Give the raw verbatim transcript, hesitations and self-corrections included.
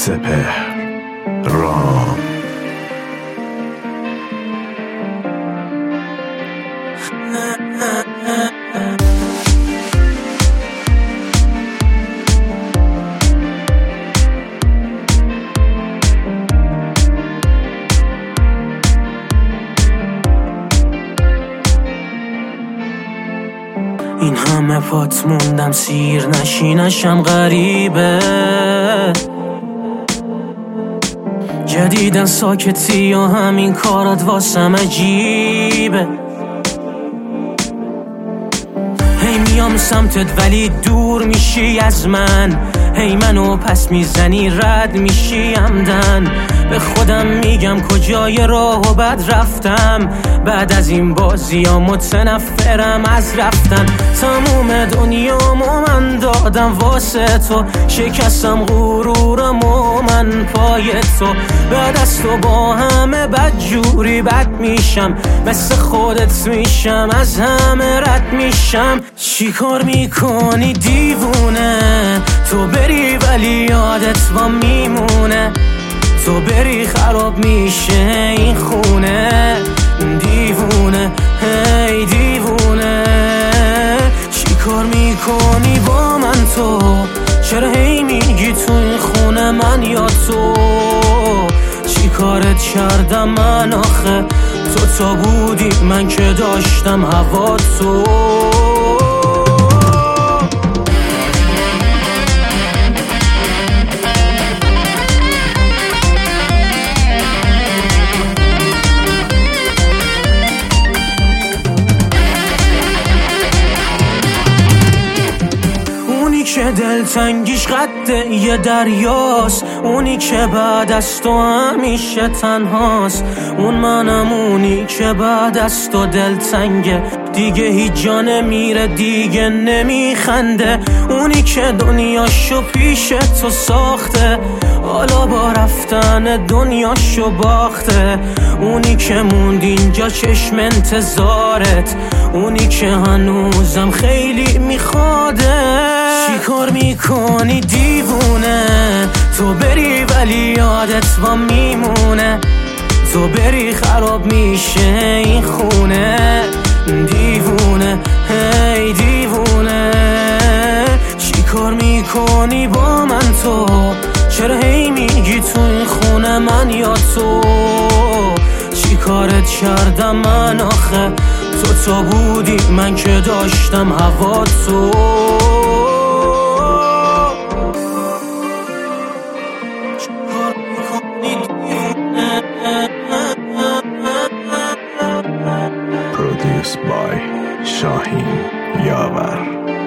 سپهر رام این همه پات موندم سیر نشی نشم غریبه، جدیدن ساکتی و همین کارات واسم عجیبه. هی میام سمتت ولی دور میشی از من، هی منو پس میزنی رد میشی عمدن. به خودم میگم کجای راه و بد رفتم، بعد از این بازی ها متنفرم از رفتن. تموم دنیامو من دادم واسه تو، شکستم غرورم و من پای تو. بعد از تو با همه بد جوری بد میشم، مثل خودت میشم از همه رد میشم. چی کار میکنی دیوونه، تو بری ولی یادت با میمونه، تو بری خراب میشه این خونه. دیوونه هی دیوونه، چی کار میکنی با من تو؟ چرا هی میگی تو این خونه من یا تو؟ چی کارت کردم من آخه؟ تو تا بودی من که داشتم هوا تو. که دلتنگیش قد یه دریاست، اونی که بعد از تو همیشه تنهاست. اون منم اونی که بعد از تو دلتنگه، دیگه هیچ جا نمیره دیگه نمیخنده. اونی که دنیاشو پیش تو ساخته، حالا با رفتن دنیاشو باخته. اونی که موند اینجا چشم انتظارت، اونی که هنوزم خیلی میخواده. چی کار میکنی دیوونه، تو بری ولی یادت با میمونه، تو بری خراب میشه این خونه. دیوونه هی دیوونه، چی کار میکنی با من تو؟ چرا هی میگی تو این خونه من یا تو؟ چی کارت کردم من آخه؟ تو تا بودی من که داشتم هوا تو. Produced by Shahin Yavar.